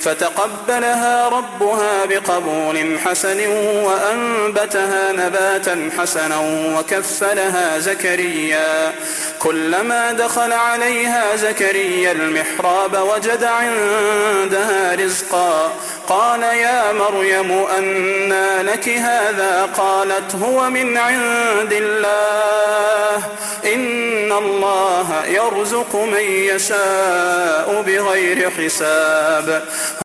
فتقبلها ربها بقبول حسن وأنبتها نباتا حسنا وكفلها زكريا. كلما دخل عليها زكريا المحراب وجد عندها رزقا قال يا مريم أنى لك هذا؟ قالت هو من عند الله إن الله يرزق من يشاء بغير حساب.